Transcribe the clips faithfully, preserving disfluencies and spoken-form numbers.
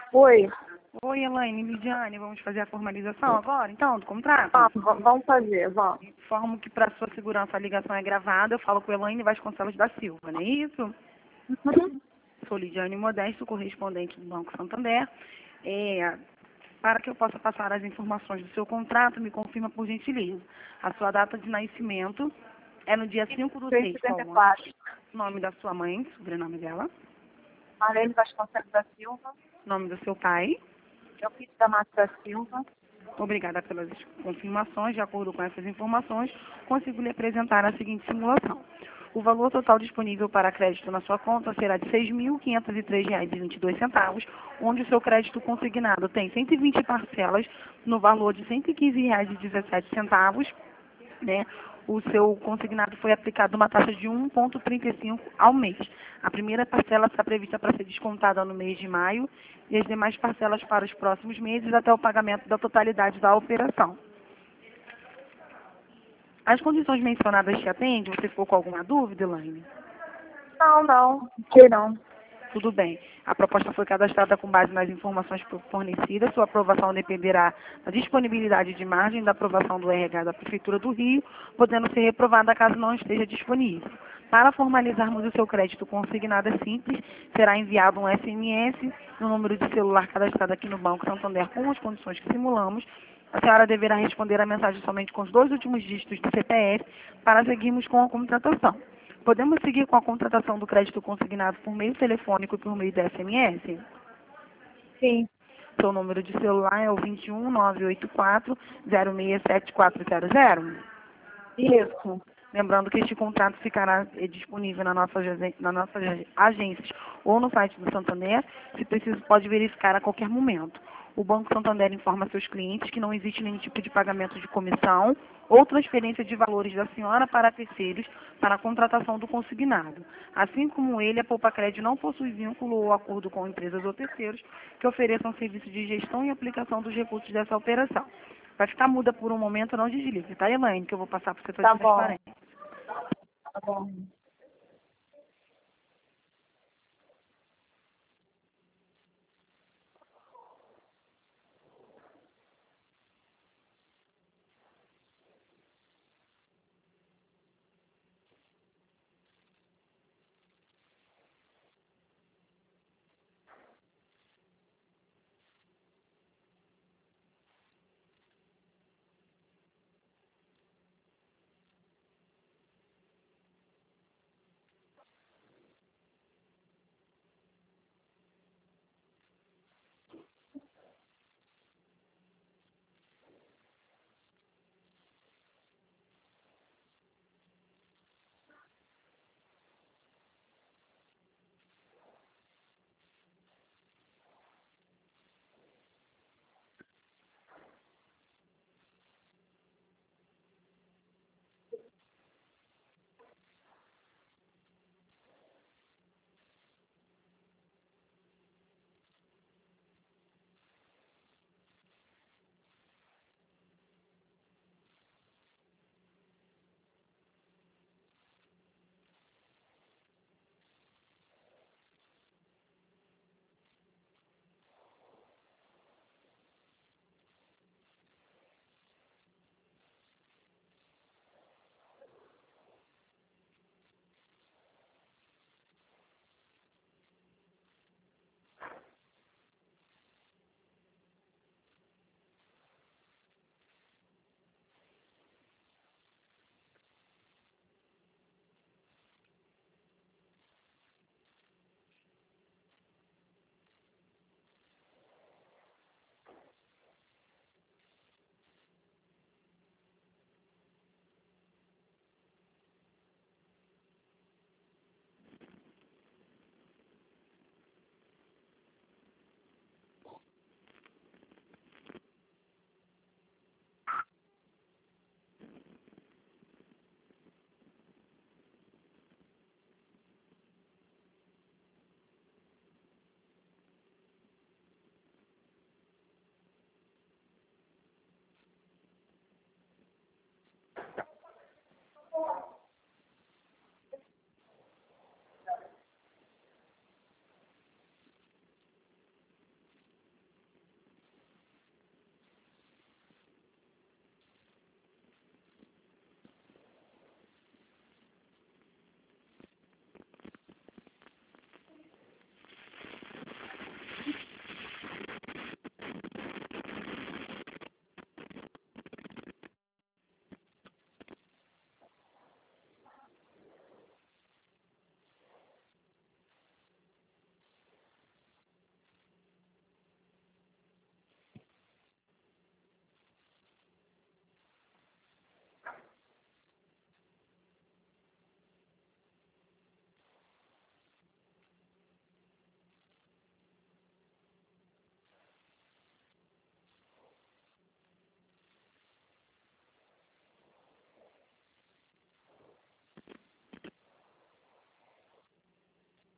Oi. Oi, Elaine, Lidiane, vamos fazer a formalização agora, então, do contrato? Ah, v- vamos fazer, vamos. Informo que para sua segurança a ligação é gravada. Eu falo com Elaine Vasconcelos da Silva, não é isso? Uhum. Sou Lidiane Modesto, correspondente do Banco Santander. É, para que eu possa passar as informações do seu contrato, me confirma por gentileza. A sua data de nascimento é no dia cinco do seis, qual o ano? cento e setenta e quatro. Nome da sua mãe, sobrenome dela. Marlene Vasconcelos da Silva. Nome do seu pai. Eu fiz da Márcia da Silva. Obrigada pelas confirmações. De acordo com essas informações, consigo lhe apresentar a seguinte simulação. O valor total disponível para crédito na sua conta será de seis mil quinhentos e três reais e vinte e dois centavos, onde o seu crédito consignado tem cento e vinte parcelas no valor de cento e quinze reais e dezessete centavos, né? O seu consignado foi aplicado uma taxa de um vírgula trinta e cinco ao mês. A primeira parcela está prevista para ser descontada no mês de maio e as demais parcelas para os próximos meses até o pagamento da totalidade da operação. As condições mencionadas te atendem? Você ficou com alguma dúvida, Elaine? Não, não. Que não. Tudo bem. A proposta foi cadastrada com base nas informações fornecidas. Sua aprovação dependerá da disponibilidade de margem da aprovação do R H da Prefeitura do Rio, podendo ser reprovada caso não esteja disponível. Para formalizarmos o seu crédito consignado é simples, será enviado um S M S no número de celular cadastrado aqui no Banco Santander com as condições que simulamos. A senhora deverá responder a mensagem somente com os dois últimos dígitos do C P F para seguirmos com a contratação. Podemos seguir com a contratação do crédito consignado por meio telefônico e por meio de S M S? Sim. Seu número de celular é o dois um nove oito quatro zero seis sete quatro zero zero. Isso. Lembrando que este contrato ficará eh, disponível na nossa, agen- nas nossas agências ou no site do Santander. Se preciso, pode verificar a qualquer momento. O Banco Santander informa seus clientes que não existe nenhum tipo de pagamento de comissão ou transferência de valores da senhora para terceiros para a contratação do consignado. Assim como ele, a Poupa Crédito não possui vínculo ou acordo com empresas ou terceiros que ofereçam serviço de gestão e aplicação dos recursos dessa operação. Vai ficar muda por um momento, não desligue, tá, Elaine? Que eu vou passar para o setor Tá de bom. transparência. Tá bom.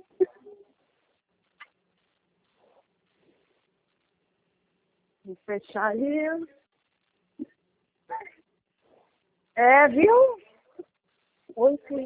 Vou fechar ali. É, viu? Oito.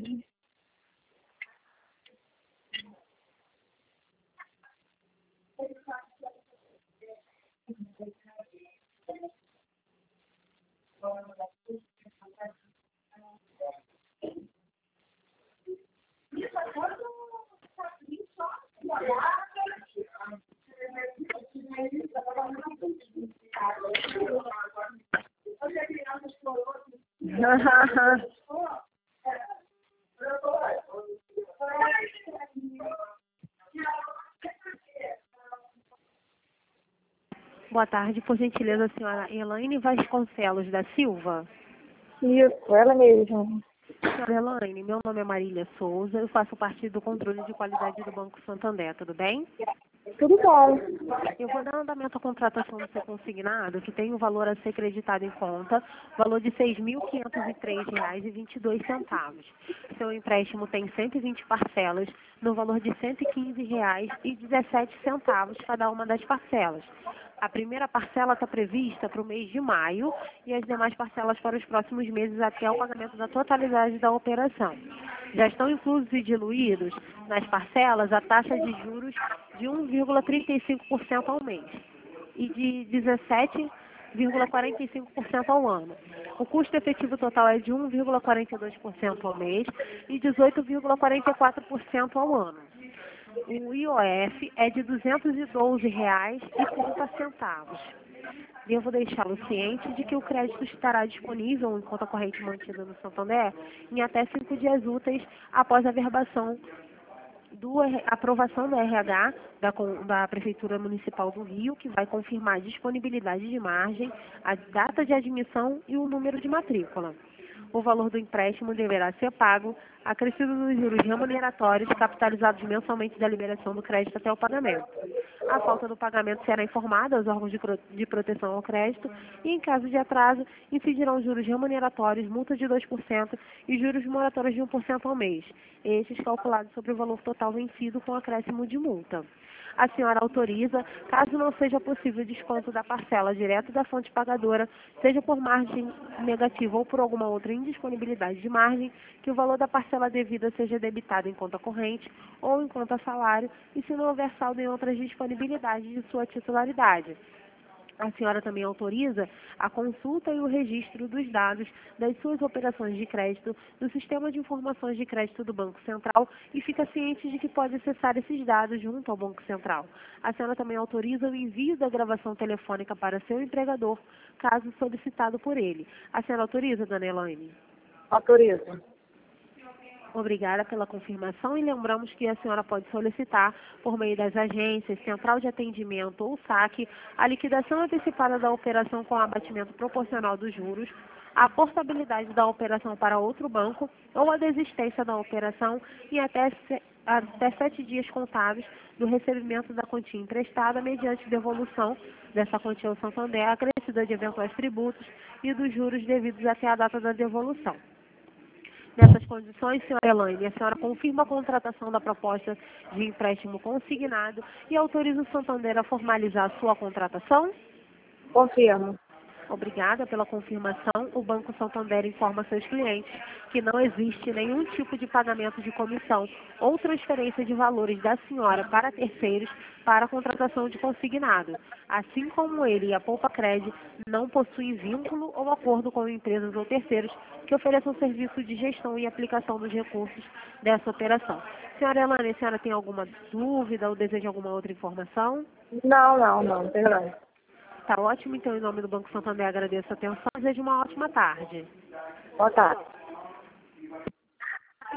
Boa tarde, por gentileza, a senhora Elaine Vasconcelos da Silva. Isso, ela mesma. Senhora Elaine, meu nome é Marília Souza, eu faço parte do controle de qualidade do Banco Santander, tudo bem? Tudo bom. Eu vou dar andamento à contratação do seu consignado, que tem o valor a ser creditado em conta, valor de seis mil quinhentos e três reais e vinte e dois centavos. Seu empréstimo tem cento e vinte parcelas, no valor de cento e quinze reais e dezessete centavos cada uma das parcelas. A primeira parcela está prevista para o mês de maio e as demais parcelas para os próximos meses até o pagamento da totalidade da operação. Já estão inclusos e diluídos nas parcelas a taxa de juros de um vírgula trinta e cinco por cento ao mês e de dezessete vírgula quarenta e cinco por cento ao ano. O custo efetivo total é de um vírgula quarenta e dois por cento ao mês e dezoito vírgula quarenta e quatro por cento ao ano. O I O F é de duzentos e doze reais e trinta centavos. Devo deixá-lo ciente de que o crédito estará disponível em conta corrente mantida no Santander em até cinco dias úteis após a verbação do a aprovação do R H da, da Prefeitura Municipal do Rio, que vai confirmar a disponibilidade de margem, a data de admissão e o número de matrícula. O valor do empréstimo deverá ser pago, acrescido dos juros remuneratórios capitalizados mensalmente da liberação do crédito até o pagamento. A falta do pagamento será informada aos órgãos de, de proteção ao crédito e, em caso de atraso, incidirão juros remuneratórios, multa de dois por cento e juros moratórios de um por cento ao mês, estes calculados sobre o valor total vencido com acréscimo de multa. A senhora autoriza, caso não seja possível desconto da parcela direto da fonte pagadora, seja por margem negativa ou por alguma outra indisponibilidade de margem, que o valor da parcela devida seja debitado em conta corrente ou em conta salário, e se não houver saldo em outras disponibilidades de sua titularidade. A senhora também autoriza a consulta e o registro dos dados das suas operações de crédito no Sistema de Informações de Crédito do Banco Central e fica ciente de que pode acessar esses dados junto ao Banco Central. A senhora também autoriza o envio da gravação telefônica para seu empregador, caso solicitado por ele. A senhora autoriza, dona Elaine? Autoriza. Obrigada pela confirmação e lembramos que a senhora pode solicitar, por meio das agências, central de atendimento ou saque, a liquidação antecipada da operação com abatimento proporcional dos juros, a portabilidade da operação para outro banco ou a desistência da operação em até, até sete dias contábeis do recebimento da quantia emprestada mediante devolução dessa quantia ao Santander, acrescida de eventuais tributos e dos juros devidos até a data da devolução. Nessas condições, senhora Elaine, a senhora confirma a contratação da proposta de empréstimo consignado e autoriza o Santander a formalizar a sua contratação? Confirmo. Obrigada pela confirmação. O Banco Santander informa seus clientes que não existe nenhum tipo de pagamento de comissão ou transferência de valores da senhora para terceiros para a contratação de consignado. Assim como ele e a Poupa Cred não possuem vínculo ou acordo com empresas ou terceiros que ofereçam serviço de gestão e aplicação dos recursos dessa operação. Senhora Elaine, a senhora tem alguma dúvida ou deseja alguma outra informação? Não, não, não, perdão. Tá ótimo, então, em nome do Banco Santander, agradeço a atenção e desejo uma ótima tarde. Boa tarde.